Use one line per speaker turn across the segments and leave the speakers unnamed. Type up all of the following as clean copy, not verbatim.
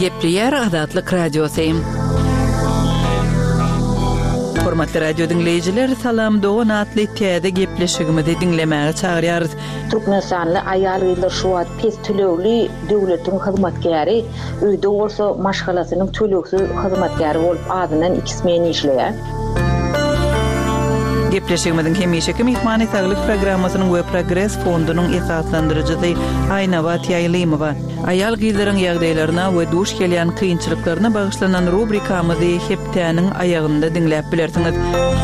Gepliyer Azatlyk Radiosyň. Hormatly radio dinleyijiler, salam dogan atly täze gepleşigimizi dinlemäge çagyrýarys.
Türkmenistanly aýal gyzlar şu wagt pes tölegli döwletiň hyzmatkäri, öýde bolsa maşgalasynyň töleksiz hyzmatkäri bolup adynan 2 men işleýär.
Gepleşigimizin hemişeki mehmany saglyk programmasynyň we Progress fondunyň esaslandyrjysy Aýnawa Taýlymowa. Aýal gyzlaryň ýagdaýlaryna we duş gelýän kynçylyklaryna bagyşlanan rubrikamyzy hepdäniň aýagynda dinläp bilersiňiz.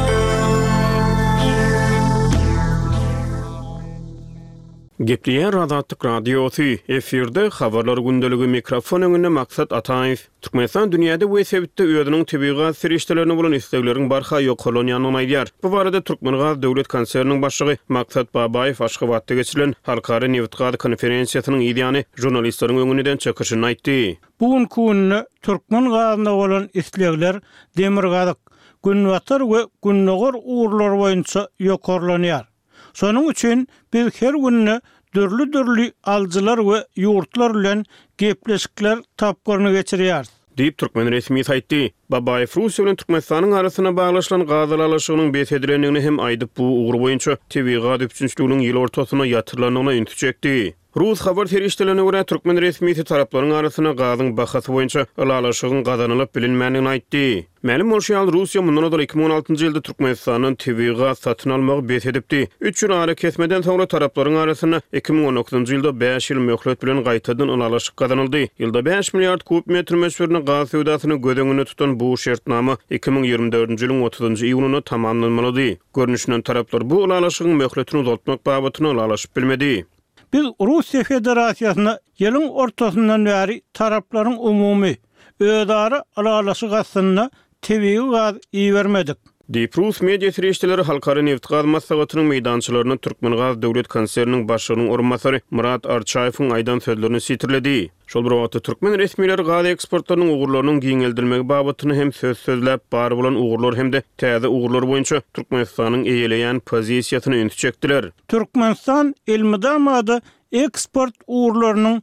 Gepliyer Azatlyk Radiosy efirde habarlar gündeligi mikrofon öňünde maksat Ataýew. Türkmenistan dünýäde we sebitde özüniň tebigat serişdelerini bolan islegleriň barha ýok bolanyny aýdýar. Bu barada Türkmengaz döwlet konserniň başlygy Maksat Babaýew Aşgabatda geçirilen halkara Neftgaz konferensiýasynyň ýa-ni jurnalistleriň öňünden çekyşyny aýtdy.
Bugün kunny Türkmengazda bolan islegler Demirgazyk, Günwatar we Günnogor uğurlar boýunça ýokarlanýar. Sonun üçin biz her günni dörlü aljylar we ýurtlar bilen gepleşikler tapgyryny geçirýäris.
Diýip Türkmen resmi saýtdy. Babaýew Russiýa bilen Türkmenistanyň arasyna baglaşylan gazyl alaşygynyň beýtedilendigini hem aýdyp bu ugur boýunça tebigat üçinçiliginiň ýyl ortasyna ýatyrylanyna ünt çekdi. Rus habar serişdelerine göre Türkmen resmiyeti taraplarının arasına gazyň bahasy boýunça alaşygyň gazanylyp bilinmänligini aýtdy. Ma'lum bolşýal Russiýa mundan da 2016-njy ýylda Türkmenistanyň tebigat satyn almagy beýtedipdi. 3 ýyl ara kesmeden soňra taraplaryň arasyna 2019-njy ýylda 5 ýyl möhlet bilen gaýtadan alaşyk gazanyldy. Ýylda 5 milliard kub metr möçberini gaz söwdasyny gödeňine tutan bu şertnama 2024-njy ýylyň 30-njy iýulyna tamamlanmaly. Görnüşinden taraplar bu alaşygyň möhletini uzatmak babatyny alaşyp bilmedi.
Biz Russiýa Federasiýasyna ýylyň ortasyndan bäri taraplaryň umumy öýdary alaşyk gasyna tebii gaz iýermedik.
Diýip Rus media serişdeleri halkara Neftgaz maslahatynyň meýdançylaryna Türkmengaz döwlet konserniň başlygynyň orunmasary Murat Arçaýewiň aýdan sözlerini sitirledi. Şol bir wagtda Türkmen resmiýetleri gaz eksportlarynyň ugurlarynyň giňeldirilmegi babatyny hem söz-sözläp bar bolan ugurlar hem de täze ugurlar boýunça Türkmenistanyň eýeleýän pozisiýasyny ünt çekdiler.
Türkmenistan elmidamada eksport ugurlarynyň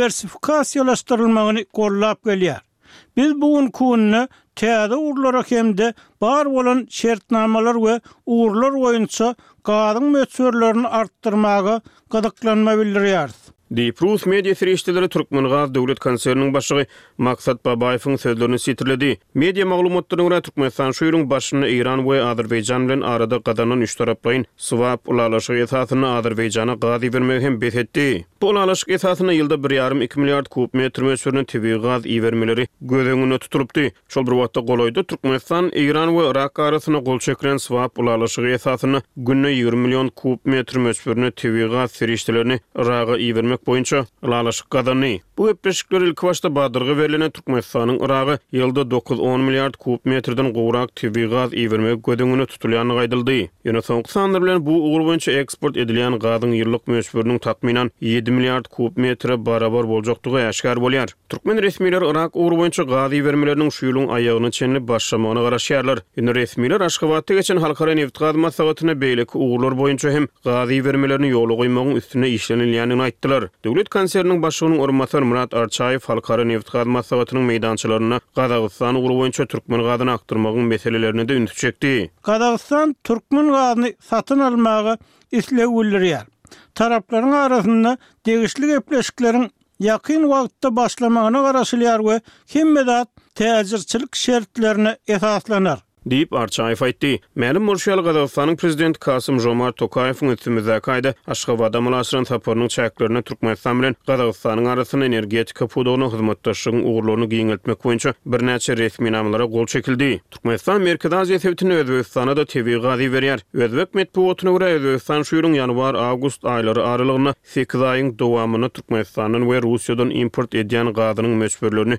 diversifikasiýalaşdyrylmagyny gollap gelýär. Biz bugün kunny täze ugurlara hemde bar bolan şertnamalar we ugurlar boýunça gazyň möçberlerini artdyrmaga gadaklanma bildirýäris.
Diýip Rus media serişdeleri Türkmengaz döwlet konserniň başlygy Maksat Babaýewiň sözlerini sitirledi. Media maglumatlaryna görä Türkmenistan şu ýylyň başyny Iran we Azerbaýjan bilen arada gadanan üç taraplaryň swap ulalaşygy esasyny Azerbaýjana gaz iýermegi hem beýtedi. Bu ulalaşyk esasyny ýylda 1,5-2 milliard kub metr möçberini tebii gaz iýermeleri gödeňine tutulupdy. Şol bir wagtda golaýda Türkmenistan Iran we Irak arasyna gol çekilen swap ulalaşygy esasyny günne 20 million kub metr möçberini tebii gaz serişdelerini Iraga iýermek boýunça ulalaşyk gazany. Bu gepleşikler ilk başda badyrga berilen Türkmenistanyň Iraga ýylda 9-10 milliard kub metrden gowrak tebii gaz iýermegi gödeňine tutulýany gaýdyldy. Ýöne soňky sanlar bilen bu ugur boýunça eksport edilýän gazyň ýyllyk möçberiniň takminan 7 milliard kub metre barabar boljakdygy aşkar bolýar. Türkmen resmiýetleri Irak ugur boýunça gaz iýermeleriniň şu ýylyň aýagyny çenli başlamagyny garaşýarlar. Ýöne resmiýetler Aşgabatda geçen halkara Neftgaz maslahatyna beýleki ugurlar boýunça hem gaz iýermelerini ýoly goýmagyň üstüne işlenilýänini aýtdylar. Döwlet konserniň başlygynyň orunmasary Murat Arçaýew halkara Neftgaz maslahatynyň meýdançylaryna Gazagystan ugur boýunça Türkmen gazyny akdyrmagyň meselelerini de ünt çekdi.
Gazagystan Türkmen gazyny satyn almagy isleg bildirýär. Taraplaryň arasynda degişli gepleşikleriň ýakyn wagtda başlamagyna garaşylýar we hemmedat täzirçilik şertlerine esaslanýar. Diýip Arçaýew aýtdy. Ma'lum bolşýal Gazagystanyň prezidenti Kasym Jomart Tokaýewiň ötümizde gaýda Aşgabatda mulaşyran saparynyň çäklerini Türkmenistan bilen Gazagystanyň arasyna energetika pudogyny hyzmatdaşlygyň ugurlaryny giňeltmek boýunça birnäçe resmi namlara gol çekildi. Türkmenistan Merkez Aziýa sebitini Özbegistana da tebii gaz berýär. Özbek medeniýetyne görä Özbegistan şu ýylyň ýanwar-awgust aýlary aralygyna 8 aýyň dowamyny Türkmenistanyň we Russiýadan import edýän gazynyň möçberlerini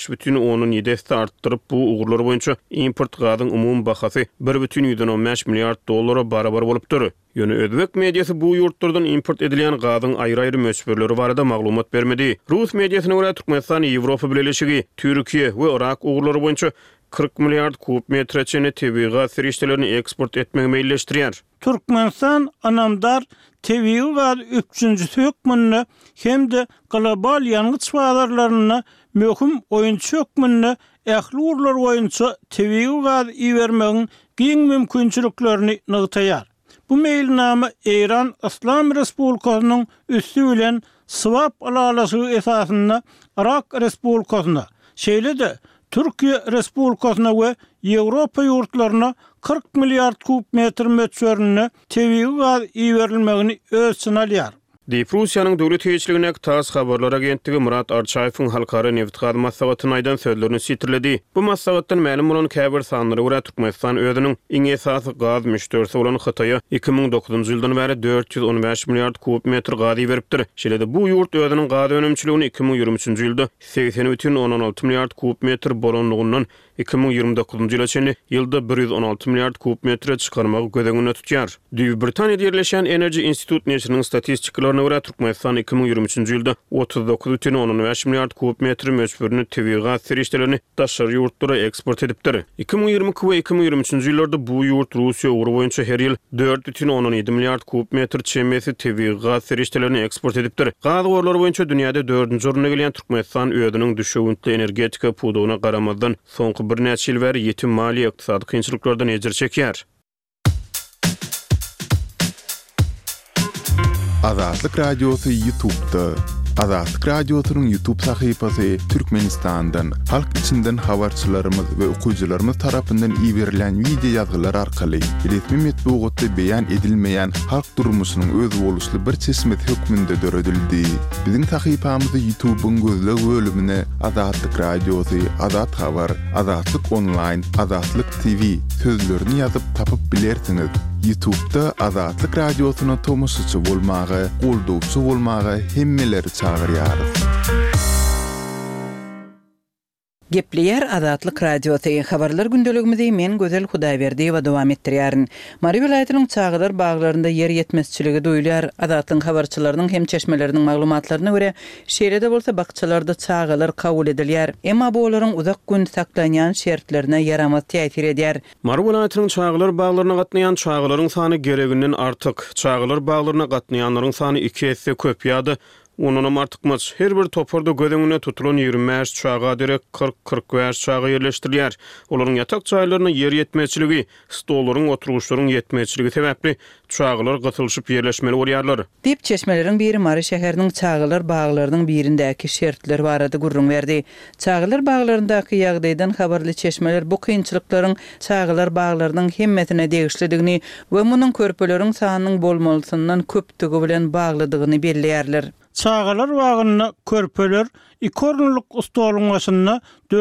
5,7 artdyryp bu ugurlar boýunça import gazynyň umum bahasy 1,15 milliard dollara barabar bolupdyr. Ýöne Özbek mediýasy bu ýurtlardan import edilýän gazyň aýry-aýry möçberleri barada maglumat bermedi. Rus mediýasyna görä Türkmenistan Ýewropa Birleşigi, Türkiýe we Irak ugurlary boýunça 40 milliard kub metreçini tebii gaz serişdelerini eksport etmegi meýilleşdirýär. Türkmenistan anamdar tebii gaz 3-nji sökmünni hem de global ýangıç bazarlaryna möhüm oyunçu hökmünde ähli urlar boýunça tebigi gaz iýermegiň giň mümkinçiliklerini nygtaýar. Bu meýilnama Eýran Islam Respublikasynyň üstü bilen swap alalasy esasynda Irak Respublikasyna, şeýle-de Türkiýe Respublikasyna we Ýewropa ýurtlaryna 40 milliard kubmetr möçberini tebigi gaz iýerilmegini öz synalýar.
Diýip Russiýanyň döwlet heýetçiligine TASS habarlar agentligi Murat Arçaýewiň halkara neft gaz maslahatyny aýdan sözlerini sitirledi. Bu maslahatdan ma'lum bolan käbir sanlary görä Türkmenistan özüniň iň esasy gaz müşterisi bolan Hytaýa 2009-njy ýyldan bäri 415 milliard kubmetr gaz beripdir. Şeýle-de bu ýurt özüniň gaz önemçiligini 2023-njy ýylda 80,16 milliard kubmetr bolanlygyndan 2029-njy ýyla çenli ýylda 116 milliard kubmetre çykarmagy gödegine tutýar. Düýb Britaniýada ýerleşen Energy Institute näşriniň statistikalarına görä Türkmenistan 2023-njy ýylda 39,15 milliard kubmetr möçberini tebii gaz serişdelerini daşary ýurtlara eksport edipdir. 2022 we 2023-njy ýyllarda bu ýurt Russiýa ugry boýunça her ýyl 4,17 milliard kubmetr çemesi tebii gaz serişdelerini eksport edipdir. Gaz gorlary boýunça dünýäde 4-nji oruna gelýän Türkmenistan özüniň düşüwüntli energetika pudugyna garamazdan soňky bir näçe ýyl bäri ýetim mali ykdysady kynçylyklardan ejir çekýär.
Azatlyk radiosu YouTube'da. Azatlyk radiosynyň YouTube sahypasy Türkmenistandan, halk içinden habarçylarymyz we okuwçylarymyz tarapyndan iýerilen video ýazgylar arkaly resmi metbuatda beýan edilmeýän halk durmuşynyň öz boluşly bir çeşmet hökmünde döredildi. Biziň sahypamyzy YouTube'un gözleg bölümine Azatlyk radiosu, Azat habar, Azatlyk online, Azatlyk TV sözlerini ýazyp tapyp bilersiňiz. YouTube'da Azatlyk radiosyna tomoşçy bolmagy, goldowçy bolmagy hemmeleri çağırýarys.
Gepleyer Azatlyk radiosu habarlar gündeligimizi men Gözel Hudaýberdi we dowam etdirýärin. Mary vilayatynyň çağılar baglarynda yer ýetmezçiligi duýulýar. Azatlyk habarçylarynyň hem çeşmeleriniň maglumatlaryna görä şeýle-de bolsa bakçalarda çağılar kabul edilýär. Emma bu olaryň uzak gün saklanýan şertlerine yaramaz täsir edýär.
Mary vilayatynyň çağılar baglaryna gatnaýan çağılaryň sany gereginden artyk. Çağılar baglaryna gatnaýanlaryň sany 2 hesse köp ýady. Onunam artykmaz. Her bir toparda gödegine tutulan 20 çağa derek 40-45 çağa ýerleşdirilýär. Olaryň ýatak çaýlaryna yer ýetmezçiligi, stollaryň, oturuşlaryň ýetmezçiligi sebäpli çağılar gatylşyp ýerleşmeli bolýarlar.
Dip çeşmeleriň biri Mary şäheriniň çağılar baglarynyň birindäki şertler barada gurrun berdi. Çağılar baglaryndaky ýagdaýdan habarly çeşmeler bu kynçylyklaryň çağılar baglarynyň hemmetine degişlidigini we munyň körpeleriň sanynyň bolmalysyndan köpdigi bilen bagladygyny belleýärler.
Çağalar wagyna körpeler ikornuluk stoluň başynda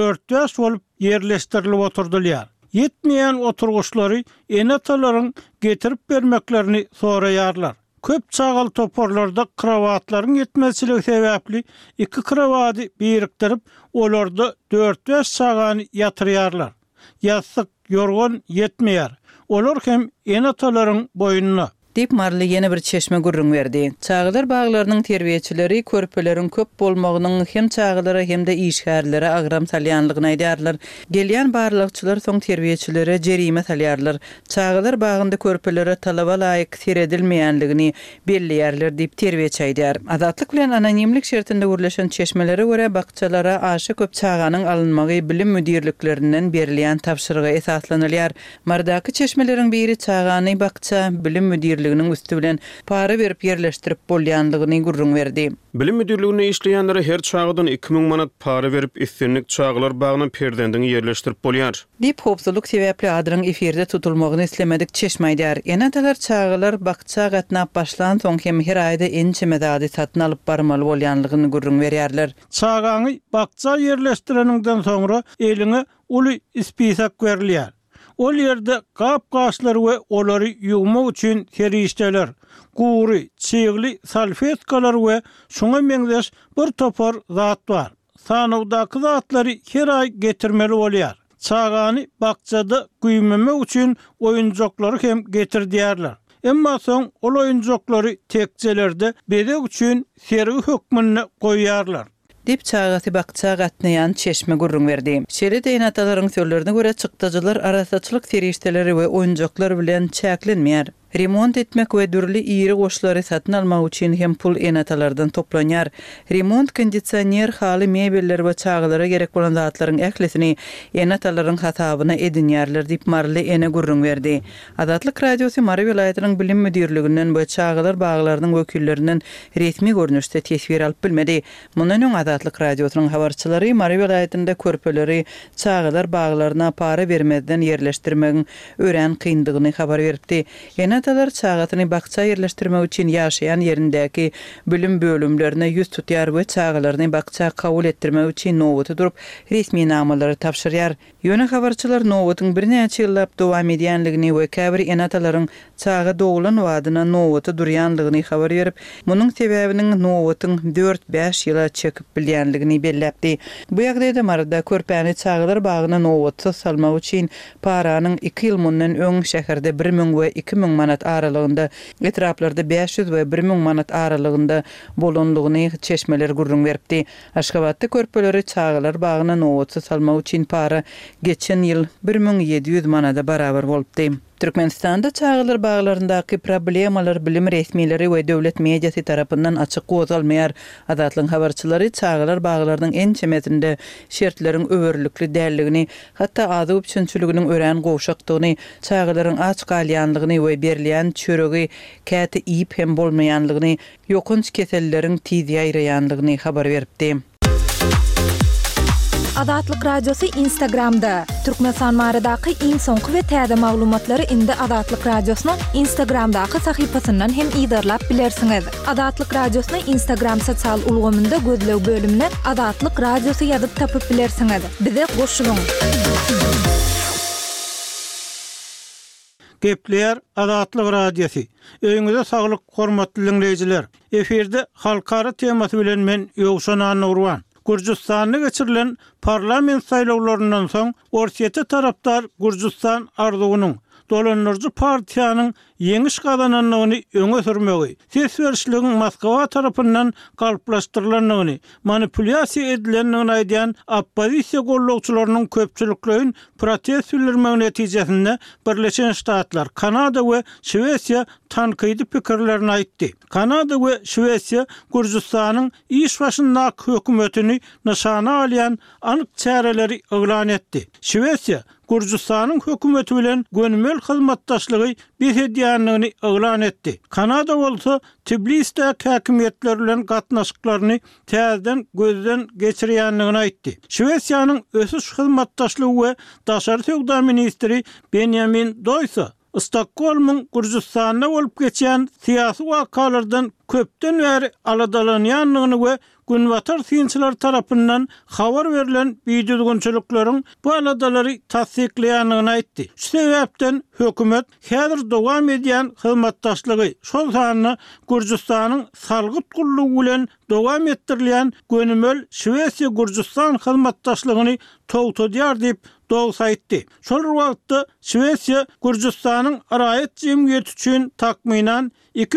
4 bolup yerleşdirilip oturdylýar. Yetmeýän oturguçlary enatalaryň getirip bermeklerini soraýarlar. Köp çağal toporlarda kravatlaryň yetmezçiligi sebäpli 2 kravaty birikdirip olarda 4 çağany ýatyrýarlar. Ýasyk yorgan yetmeýär. Olar hem enatalaryň boýunna
Dip Marly ýene bir çeşme gurrun berdi. Çağılar baglarynyň terbiýeçileri körpeleriň köp bolmagynyň hem çağılara hem de işgärlere agram salýanlygyny aýdýarlar. Gelýän barlykçylar soň terbiýeçilere jerime salýarlar. Çağılar bagynda körpelere talaba laýyk seredilmeýänligini belleýärler diýip terbiýeçi aýdýar. Azatlyk bilen anonimlik şertinde gürleşen çeşmelere görä bakçalara aşy köp çağanyň alınmagy bilim müdirliklerinden berilýän tapşyryga esaslanylýar. Mardaky çeşmeleriň biri çağany bakça bilim müdirliklerinden üstü bilen para berip yerleştirip bolýanlygyny gurrun berdi.
Bilim müdirligine işleýänlere her çağdan 2000 manat para berip istinlik çağlar bagyna perdendiňi yerleştirip bolýar.
Dip hopsuzlyk sebäpli adyryň eferde tutulmagyny islemedik çeşmeýdär. Enatalar çağlar bakça gatnap başlan soň hem her aýda ençe medady satyn alyp barmaly bolýanlygyny gurrun berýärler.
Çağany bakça yerleşdireniňden soňra eline uly ispisak berilýär. Ol ýerde gap-gaşlar we olary ýuwmak üçin serişdeler, gury, çygly salfetkalar we şoňa meňzeş bir topar zat bar. Sanawdaky zatlary her ay getirmeli bolýar. Çağany bakçada güýmemek üçin oýunjaklary hem getirdiýärler. Emma soň ol oýunjaklary tekjelerde bedek üçin sergi hökmüne goýýarlar.
Dip çağatı bakça gatnayan çeşme gurrun berdi. Şeýle-de enatalaryň sözlerine görä çykdyjylar arasaçylyk serişdeleri we oýunjaklar bilen çäklenmeýär. remont etmek we dürli iri goşlary satyn almak üçin hem pul enatalardan toplanýar. Remont kondisioner, haly mebelleri we çağılara gerek bolan zatlaryň ählesini enatalaryň hasabyna edinýärler diýip Marly ene gurrun berdi. Adatlyk radiosu Mary vilayatynyň bilim müdirliginden we çağılar baglarynyň wekillerinden resmi görnüşde tesbir alyp bilmedi. Mundan öň Adatlyk radiosynyň habarçylary Mary vilayatynda körpeleri çağılar baglaryna para bermeden yerleşdirmegiň ören kyndygyny habar beripdi. Enatalar çağatyny bakça yerleşdirmek üçin ýaşaýan yerindäki bilim bölümlerine ýüz tutýar we çağılaryny bakça kabul etdirmek üçin nowaty durup resmi namalary tapşyrýar. Ýöne habarçylar nowatyň birnäçe ýyllap dowam edýänligini we käbir enatalaryň çağa dowulan wadyna nowaty durýanlygyny habar berip, munyň sebäbiniň nowatyň 4-5 ýyla çekip bilýänligini belläpdi. Bu ýagdaýda Marda körpäni çağılar bagyna nowaty salmak üçin paranyň 2 ýyl mundan öň şäherde 1000 we 2000 manat aralygynda, etraplarda 500 we 1000 manat aralygynda bolanlygyny çeşmeler gurrun beripdi. Aşgabatda körpeleri çağılar bagyna nowaty salmak üçin para geçen ýyl 1700 manada barabar bolupdy. Türkmenistanda çağılar baglaryndaky problemalar bilim resmileri we döwlet mediasy tarapyndan açyk gozalmaýar. Adatlyň habarçylary çağılar baglarynyň en çemetinde şertleriň öwürlükli dälligini, hatda azyp üçinçiliginiň ören gowşakdygyny, çağılaryň aç galýanlygyny we berilýän çöregi käte iýip hem bolmaýanlygyny, ýokunç keselleriň tiz ýaýraýanlygyny habar beripdi.
Adatlyk radiosu Instagramda. Türkmenistan maradaky iň soňky we täze maglumatlary indi Adatlyk radiosynyň Instagramdaky sahypasyndan hem ýydarlap bilersiňiz. Adatlyk radiosyny Instagram sosial ulgamynda gözlew bölümine Adatlyk radiosu ýazyp tapyp bilersiňiz. Bize goşulyň.
Gepler Adatlyk radiosu. Öňüňizde saglyk hormatly dinleýijiler. Eferde halkara temasy bilen men Ýogşan Nurwan. Gürjistanyň geçirilen parlament saýlawlaryndan soň orsiýete tarapdar Gürjistan arzuwynyň dolanırjy partiýanyň ýeňiş gazananlygyny öňe sürmegi, ses berişligiň Moskwa tarapyndan galplaşdyrylanyny, manipulyasiýa edilenligini aýdýan oppozisiýa gollawçylarynyň köpçüliklerinin protest bildirmegi netijesinde Birleşen Ştatlar, Kanada we Şwesiýa tankydy pikirlerini aýtdy. Kanada we Şwesiýa Gürjistanyň iş başyndaky hökümetini nişana alýan anyk çäreleri eglan etdi. Şwesiýa Gürjistanyň hökümeti bilen gönümel hyzmatdaşlygy beredýänligini eglan etdi. Kanada bolsa Tbilisde häkimetler bilen gatnaşyklaryny täzeden gözden geçirýänligini aýtdy. Şwesiýanyň ösüş hyzmatdaşlygy we daşary söwda ministri Benjamin Doysa Stockholm'un Gürjistanyna bolup geçen siyasi wakalardan köpden beri aladalanýanlygyny we günwatar synçylar tarapyndan habar berilen biýdüzgünçiliklaryň bu aladalary tasdikleýänligini aýtdy. Şu sebäpden hökümet häzir dowam edýän hyzmatdaşlygy şol sanyny Gürjistanyň salgyt gullugy bilen dowam etdirilýän gönümel Şwesiýa Gürjistan hyzmatdaşlygyny togtadýar diýip Dows aýtdy. Şol wagtda Şwesiýa Gürjistanyň araýat jemgyýeti üçin takminan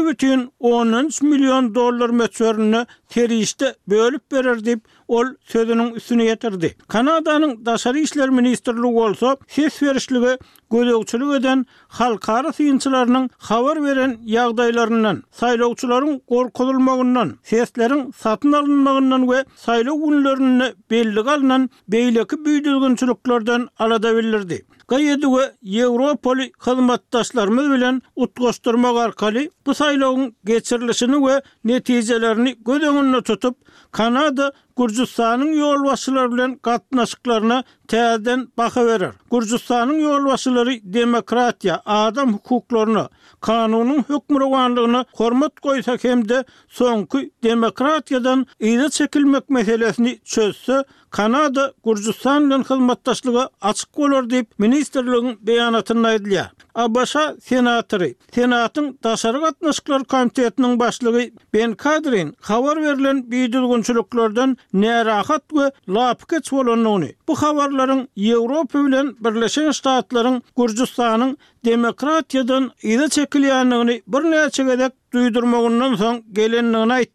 2,13 milyon dolar möçberini terişde bölüp berer diýip ol sözüniň üstüne ýetirdi. Kanadanyň daşary işler ministrligi bolsa ses berişligi gözegçilik eden halkara synçylarynyň habar beren ýagdaýlaryndan, saýlawçylaryň gorkutulmagyndan, sesleriň satyn alynmagyndan we saýlaw günlerini belli alynan beýleki büýdüzgünçiliklerden alada bildirdi. Gaýedy we Ýewropaly hyzmatdaşlarymyz bilen utgaşdyrmak arkaly bu saýlawyň geçirilişini we netijelerini göz öňünde tutup Kanada Gürjistanyň ýolbaşçylary bilen gatnaşyklaryna täzeden baha berer. Gürjistanyň ýolbaşçylary demokratiýa, adam hukuklaryny, kanunyň hökmranlygyny hormat goýsa hemde soňky demokratiýadan ýyla çekilmek meselesini çözse, Kanada Gürjistan bilen hyzmatdaşlygy açyk bolar diýip ministrligiň beýanatynda aýdylýar. Abaşa senatory, senatyň daşary gatnaşyklar komitetiniň başlygy Ben Kadrin habar berilen biýdüzgünçiliklerden närahat we lapkeç bolanlygyny, bu habarlaryň Ýewropa bilen Birleşen Ştatlaryň Gürjistanyň demokratiýadan ýyla çekilýänligini birnäçe gezek duýdurmagyndan soň gelenligini aýtdy.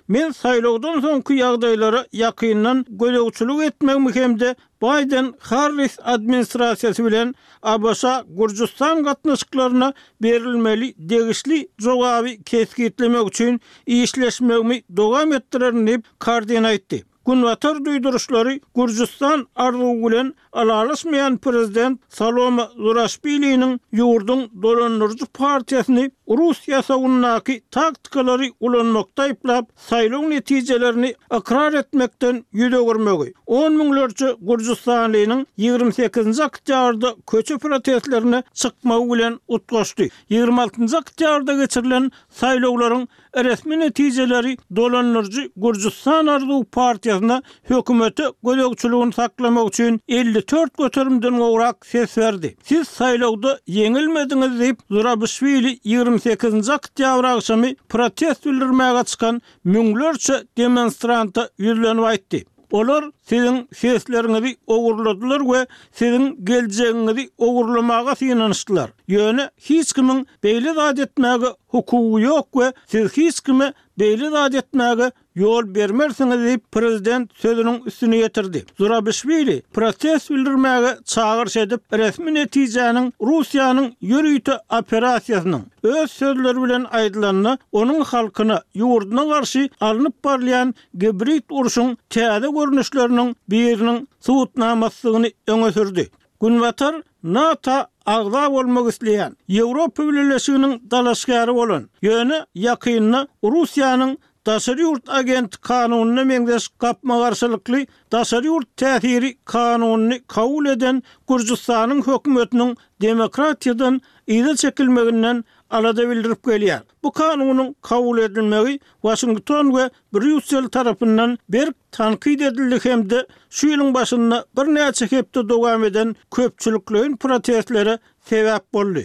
Men saylawdan soňky ýagdaýlara ýakyndan gözegçilik etmegmi hemde Biden-Harris administrasiýasy bilen Abaşa Gürjistan gatnaşyklaryna berilmeli degişli jogaby keskitlemek üçin işleşmegmi dowam etdirerini Guardian aýtdy. Günwatar duýduruşlary Gürjistan arzuwy bilen alalaşmayan prezident Salome Zurashviliň ýurdun dolandyryjy partiýasyny Russiýa sowunnaky taktikalary ulanmakda aýplap saýlaw netijelerini ikrar etmekden ýüdegirmegi. 10 miňlerce Gürjistanlynyň 28-nji oktýabrda köçe protestlerine çykmagy bilen utgaşdy. 26-njy oktýabrda geçirilen saýlawlaryň resmi netijeleri dolandyryjy Gürjistan arzuwy partiýasyna hökümeti gözegçiligini saklamak üçin 54 göterimden gowrak ses berdi. Siz saýlawda yeňilmediňiz diýip Zurabishvili 28-nji oktýabr agşamy protest bildirmäge çykan miňlerçe demonstranta ýüzlenip aýtdy. Olar sizin sesleriňizi ogurladylar we sizin geljegiňizi ogurlamaga synanyşdylar. Ýöne hiç kimiň beýle zat etmäge hukugy ýok we siz hiç kime beýle zat etmäge ýol bermersiňiz diýip prezident sözüniň üstüne ýetirdi. Zurabishvili protest bildirmäge çağırş edip resmi netijäniň Russiýanyň ýürüýte operasiýasynyň öz sözleri bilen aýdylanyny onuň halkyna ýurduna garşy alınıp barlayan gibrit uruşyň täze görnüşleriniň biriniň subutnamasyny öňe sürdi. Günwatar NATO agza bolmak isleýän Ýewropa Birleşiginiň dalaşgary bolan ýöne ýakynna Russiýanyň Daşary ýurt agent kanunyna meňdeş gapma garşylykly daşary ýurt täsiri kanunyny kabul eden Gürjistanyň hökümetiniň demokratiýadan ýyla çekilmeginden alada bildirip gelýär. Bu kanunyň kabul edilmegi Washington we Brüssel tarapyndan bir tankid edildi hemde şu ýylyň başynda bir näçe hepde dowam eden köpçülikliň protestlere sebäp boldy.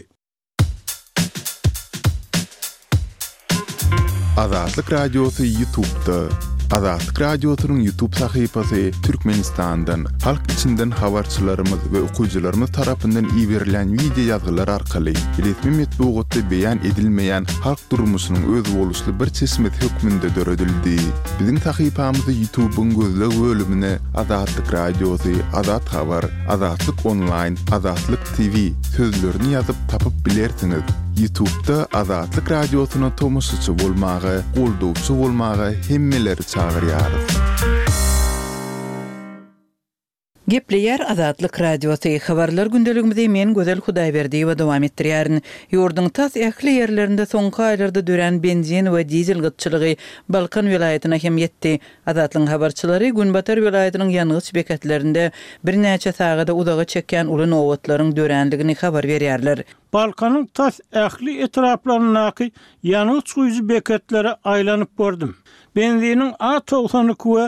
Azatlyk Radiosu YouTube'da. Azatlyk Radiosu'nun YouTube sahypasy Türkmenistan'dan, halk içinden habarçylarymyz we okuyjylarymyz tarapyndan ýiberilen video ýazgylar arkaly resmi metbuatda beýan edilmeýän halk durmuşynyň öz boluşly bir çeşmet hökmünde döredildi. Biziň sahypamyzy YouTube'un gözleg bölümine Azatlyk Radiosu, Azat Habar, Azatlyk Online, Azatlyk TV sözlerini ýazyp tapyp bilersiňiz. YouTube'da Azatlyk Radiosu'na tomoşçy bolmagy, goldowçy bolmagy hemmeleri çağırýarys.
Gepleýär Azatlyk Radiosu habarlar gündeligimizde men Gözel Hudaýberdi we dowam etdirýärin. Ýurduň tas ähli ýerlerinde soňky aýlarda dören benzin we dizel gytçylygy Balkan vilayatyna hem ýetdi. Azatlyk habarçylary Günbatar vilayatynyň ýanygyç bekatlarynda bir näçe sagada udagy çekýän uly nowatlaryň dörenligini habar berýärler.
Balkanyň tas ähli etraplarynaky ýanygyç güýji bekatlary aýlanyp gördüm. Benzinin A92 we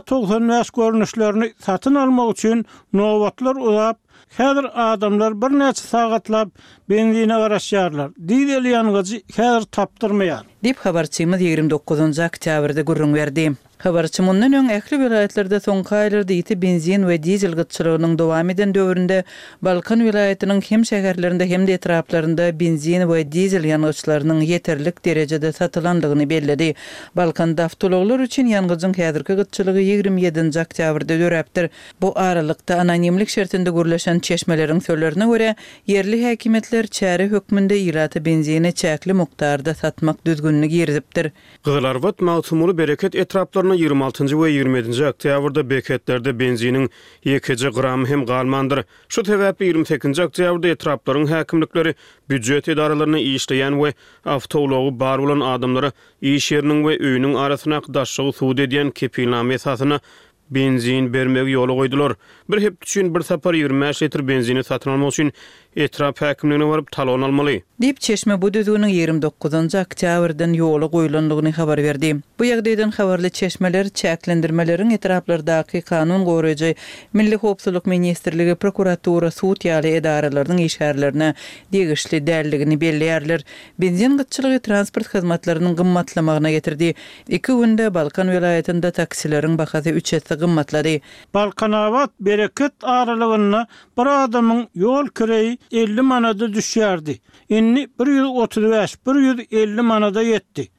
A95 görnüşlerini satın almak üçin nowatlar uzap, häzir adamlar bir näçe sagatlap benzine garaşýarlar. Dizel ýanygyçy häzir tapdyrmaýar.
Dip habarçymyz 29-njy oktýabrda gurrun berdi. Habarçy mundan öň ähli vilayatlarda soňky aýlarda ýeti benzin we dizel gytçylygynyň dowam eden döwründe Balkan vilayatynyň hem şäherlerinde hem de etraplarynda benzin we dizel ýanygyçlarynyň ýeterlik derejede satylandygyny belledi. Balkanda awtologlar üçin ýanygyçyň häzirki gytçylygy 27-nji oktýabrda döräpdir. Bu aralykda anonimlik şertinde gürleşen çeşmeleriň sözlerine görä yerli häkimetler çäre hökmünde ýylaty benzini çäkli mukdarda satmak düzgünlüğü girdipdir.
Gylarwat mawsumy bereket etraplarına 26-njy we 27-nji oktýabrda beketlerde benzinin 2 gram hem galmandyr. Şu sebäpli 28-nji oktýabrda etraplaryň häkimlikleri büdjet edaralaryna işleýän we awtology bar bolan adamlara iş ýeriniň we öýüniň arasyna daşşygy suwd edýän kepilname esasyna benzin bermegi ýoly goýdular. Bir hep üçin bir sapar 25 litr benzini satyn almak üçin etrap häkimligine barıp talon almaly.
Dip çeşme bu düzgünün 29-njy oktýabrdan ýoly goýulandygyny habar berdi. Bu ýagdaýdan habarly çeşmeler çäklendirmeleriň etraplardaky kanun goraýjy Milli Howpsuzlyk Ministrligi, prokuratura, suwt ýaly edaralarynyň işgärlerine degişli dälligini belleýärler. Benzin gytçylygy transport hyzmatlarynyň gymmatlamagyna getirdi. 2 günde Balkan vilayatynda taksileriň bahasy 3 ýetdi gymmatlady.
Balkanawat bereket aralygyna bir adamyň ýol kireyi 50 manada düşýärdi. Inni 135-150 manada ýetdi.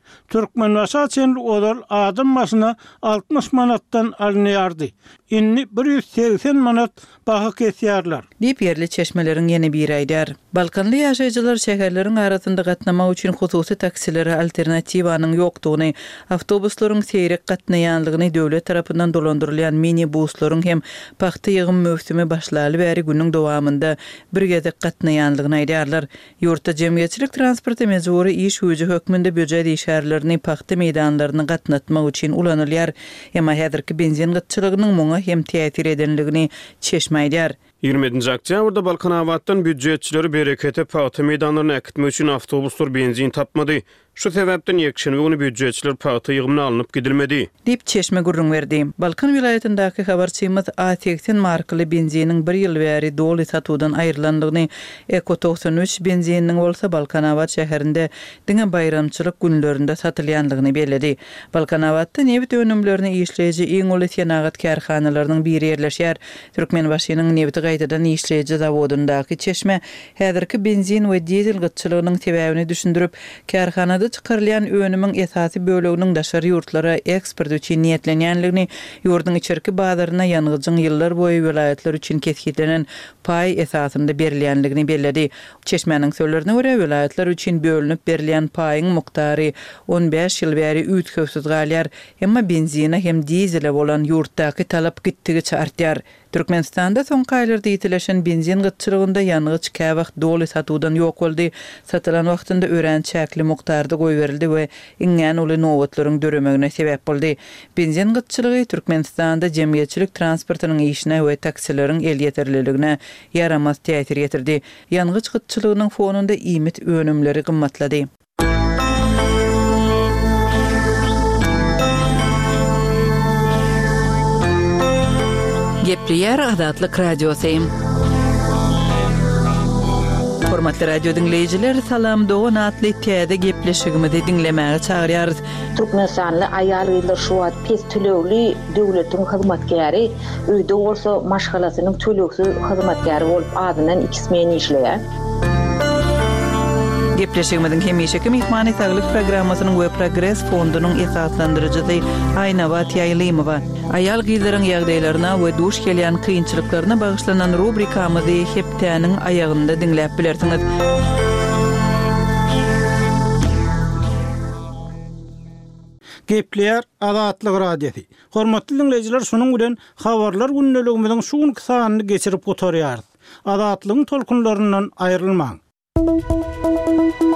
Türkmenbaşy açan odal adam başına 60 manattan alınýardy. Inni 180 manat baha kesýärler.
Dip yerli çeşmelerin yeni bir aýdar. Balkanly ýaşaýjylar şäherleriň arasynda gatnamak üçin hususy taksilere alternatiwanyň ýokdugyny, awtobuslaryň seýrek gatnaýanlygyny döwlet tarapyndan dolandyrylýan minibuslaryň hem paxta ýygym mövsümi başlaly bäri günüň dowamında bir gezek gatnaýanlygyny aýdýarlar. Ýurtda jemgyýetçilik transporty mezuri iş güýji hökmünde böjek işärlerini paxta meýdanlaryny gatnatmak üçin ulanylýar. Emma häzirki benzin gytçylygynyň muňa hem täsir edenligini çeşmeýdýar.
20 oktýabrda Balkanawatdan büdjetçileri berekete paxta meýdanlaryny äkitmek üçin awtobuslar benzin tapmady. Şu sebäpden ýekşenbe güni büdjetçiler paxta ýygymyna alınıp gidilmedi.
Dip çeşme gurrun berdi. Balkan vilayetindäki habarçymyz A80 markaly benziniň 1 ýyl bäri doly satudan aýrylandygyny, Eko 93 benziniň bolsa Balkanawat şäherinde diňe bayramçylyk günlerinde satylýandygyny bellädi. Balkanawatda nebit önümlerini işleýiji iň uly senagat karhanalarynyň biri ýerleşýär. Türkmenbaşynyň nebit gaýtadan işleýiji zawodundaky çeşme häzirki benzin we dizel gytçylygynyň sebäbini düşündirip karhanada çıkarılan önümün esasy böleginiň daşary ýurtlara eksport üçin niýetlenýänligini, ýurdun içerki bazaryna ýanygyjyň ýyllar boýy vilayetler üçin kesgitlenen pay esasynda berilýänligini bellädi. Çeşmenin sözlerine görä vilayetler üçin bölünip berilýän paýyň muktary 15 ýyl bäri üýtgöwsiz galýar, emma benzina hem dizele bolan ýurtdaky talap gitdigi artýar. Türkmenistanda soňky aýlarda ýetileşen benzin gytçylygynda ýanygyç käwagt doly satudan ýok boldy. Satylan wagtynda ören çäkli muktarda goý berildi we iňňän uly nowatlaryň döremegine sebäp boldy. Benzin gytçylygy Türkmenistanda jemgyýetçilik transportynyň işine we taksileriň el ýeterliligine ýaramaz täsir ýetirdi. Ýanygyç gytçylygynyň fonunda iýmit önümleri gymmatlady. Gepliyer Adatlyk Radiosu. Hormatly radio dinleyijiler, salam dogan atly täze gepleşigimizi dinlemäge çagyrýarys.
Türkmenistanly aýal gyzlar şu wagt pes tölegli döwletiň hyzmatkäri, öýde bolsa maşgalasynyň töleksiz hyzmatkäri bolup adyndan 2 men işleýär.
Gepleşigimizin hemişeki mehmany saglyk programmasynyň we progress fondunyň esaslandyrjysy Aýnawat Ýaýlymowa. Aýal gyzlaryň ýagdaýlaryna we duş gelýän kynçylyklaryna bagyşlanan rubrikamyzy hepdäniň aýagynda dinläp bilersiňiz.
Gepleýär Adatlyk Radiosu. Hormatly dinleyijiler, şonuň bilen habarlar günneligimiziň şu gün sanyny geçirip oturýarys. Adatlygyň tolkunlaryndan aýrylmaň.